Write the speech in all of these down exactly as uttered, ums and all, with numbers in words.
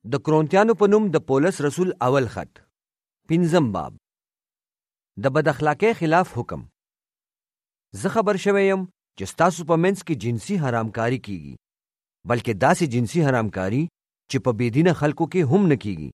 د کرونتیانو په نوم د پولس رسول اول خط پنځم باب د بد اخلاقۍ خلاف حکم. زه خبر شوی یم چې ستاسو په منځ کې جنسي حرامکاری کیږي، بلکې داسې جنسي حرامکاری چې په بېدینه خلکو کې هم نه کیږي.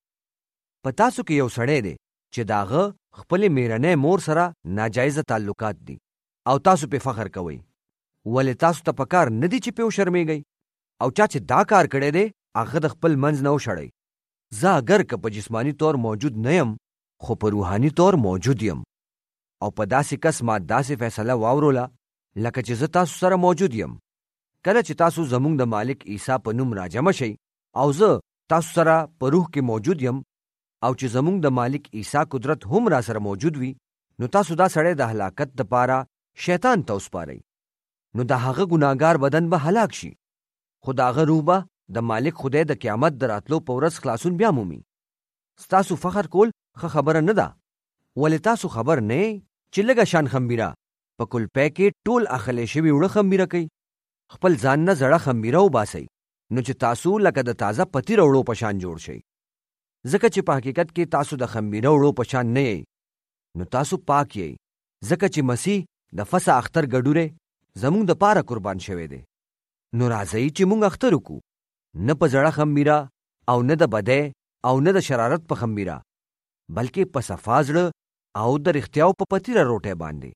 په تاسو کې یو سړی دی چې داغه خپلې میرنۍ مور سره ناجایزه تعلقات دي او تاسو په فخر کوئ. ولې تاسو ته پکار نه دي چې په شرمېږئ؟ او چا چې دا کار کړی دی هغه د خپل منځ نه وشړئ. زه اگر که په جسمانی طور موجود نه یم، خو په روحاني طور موجود یم، او په داسې کس ما داسې فیصله واوروله لکه چې زه تاسو سره موجود یم. کله چې تاسو زموږ د مالک عیسی په نوم راجمع شئ او زه تاسو سره په روح کې موجود یم، او چې زموږ د مالک عیسی قدرت هم را سره موجود وي، نو تاسو دا سړی د هلاکت دپاره شیطان ته وسپارئ. نو د هغه ګناهګار بدن به هلاک شي، خو د هغه روح به د مالک خدای د قیامت د راتلو په ورځ خلاصون بیا مومي. ستاسو فخر کول ښه خبره نه ده، ولې تاسو خبر نه یئ چې لږه شان خمبیره په کلپۍ کې ټول اخلی شوي وړه خمبیره کوي. خپل ځان نه زړه خمبیره وباسئ، نو چې تاسو لکه د تازه پتیره وړو په شان جوړ شئ. ځکه چې په حقیقت کې تاسو د خمبیره وړو په شان نه یئ، نو تاسو پاک یئ، ځکه چې مسیح د فسح اختر ګډوری زموږ د پاره قربان شوی دی. نو راځئ چې موږ اختر وکړو، نه په زړه خمبیره او نه د بدۍ او نه د شرارت په خمبیره، بلکې په صفا زړه او د رښتیاو په پتیره روټۍ باندې.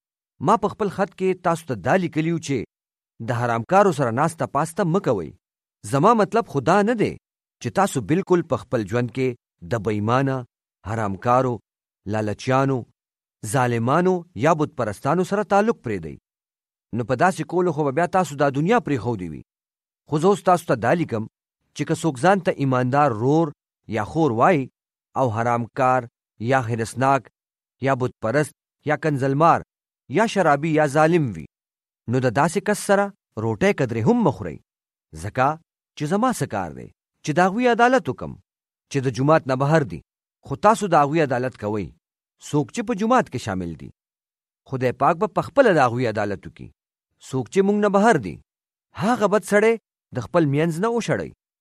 ما په خپل خط کې تاسو ته دا لیکلیو چې د حرامکارو سره ناسته پاسته مه کوئ. زما مطلب خدا نه دی چې تاسو بالکل په خپل ژوند کې د بېایمانه، حرامکارو، لالچیانو، ظالمانو یا بت پرستانو سره تعلق پرېږدئ. نو په داسې کولو خو به بیا تاسو دا دنیا پرېښودې وي. خو زه اوس تاسو ته دا لیکم چې که څوک ځان ته ایماندار رور یا خور وایي او حرامکار یا حرصناک یا بت پرست یا کنزلمار یا شرابي یا ظالم وي، نو د داسې کس سره روټۍ قدرې هم مه خورئ. ځکه چې زما څه کار دی چې د هغوی عدالت وکم چې د جومات نه بهر دي، خو تاسو د هغوی عدالت کوئ. څوک چې په جومات کې شامل دي، خدای پاک به په خپله د هغوی عدالت وکړي. څوک چې موږ نه بهر دي، هغه بد سړی د خپل مینځ نه وشړئ.